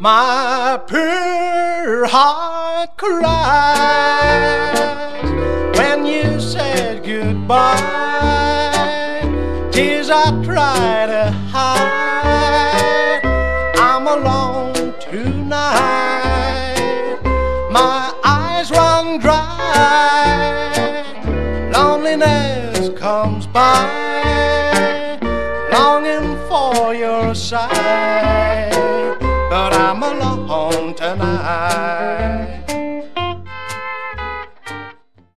My poor heart cries when you said goodbye. Tears I try to hide. I'm alone tonight. My eyes run dry. Loneliness comes by, longing for your sight. But I'm alone tonight.